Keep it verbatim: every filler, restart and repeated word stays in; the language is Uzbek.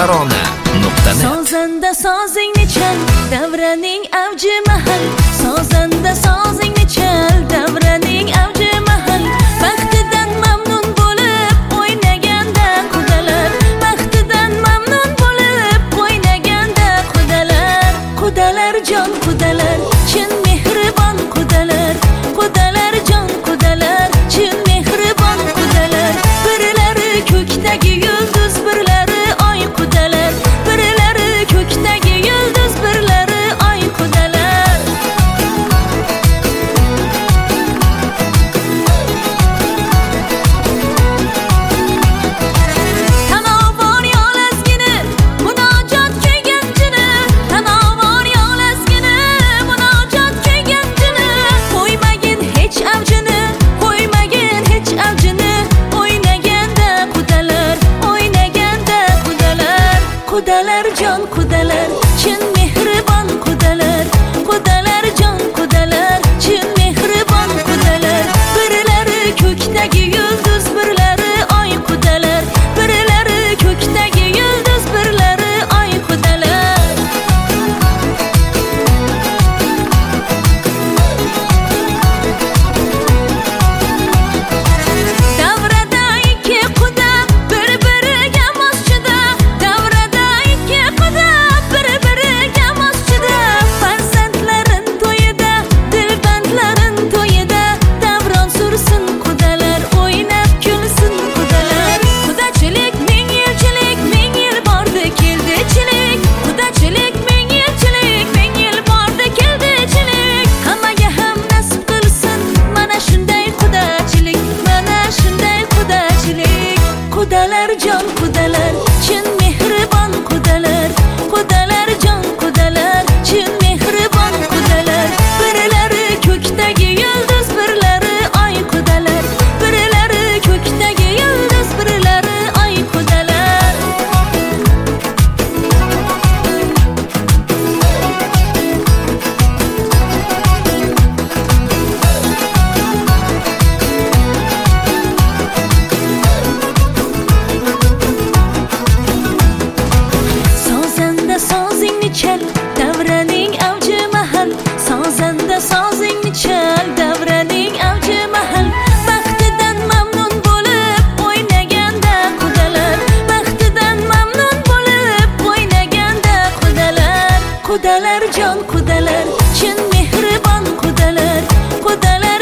tarona nuqta net. Sozanda sozingni chal, davraning avji mahal. Sozanda sozingni chal, davraning avji mahal. Baxtidan mamnun bo'lib o'ynaganda qudalar, baxtidan mamnun bo'lib o'ynaganda qudalar, qudalar jon qudalar, chin mehribon qudalar, qudalar jon qudalar, chin mehribon qudalar. Birlari ko'kdagi yulduz, birlari oy qudalar, birlari ko'kdagi yulduz, birlari oy qudalar. Tanovor yolazgini munojot kelganjini, tanovor yolazgini munojot kelganjini. Qo'ymagin hech avjini, qo'ymagin hech avjini. O'ynaganda qudalar, o'ynaganda qudalar, qudalar jon qudalar, chin mehribon qudalar, qudalar jon qudalar, chin mehribon qudalar. Birlari ko'kdagi yulduz, birlari oy qudalar, birlari ko'kdagi yulduz, birlari oy qudalar. Davrada ikki quda bir-biriga moschida, davrada ikki quda bir-biriga moschida. Farzandlarin to'yida, dilbandlarin to'yida, davron sursin qudalar, o'ynab kulsin qudalar. Qudachilik ming yilchilik, ming yil bordi keldichilik. Qudachilik ming yilchilik, ming yil bordi keldichilik. Hammaga ham nasib qilsin mana shunday qudachilik, mana shunday qudachilik. Qudalar jon qudalar, chin mehribon qudalar, qudalar jon qudalar, chin mehribon qudalar. Birlari ko'kdagi yulduz, birlari oy qudalar, birlari ko'kdagi yulduz, birlari oy qudalar. Sozanda sozingni chal, davraning avji mahal. Sozanda sozingni chal, davraning avji mahal. Baxtidan mamnun bo'lib o'ynaganda qudalar, baxtidan mamnun bo'lib o'ynaganda qudalar, qudalar jon qudalar, chin mehribon qudalar, qudalar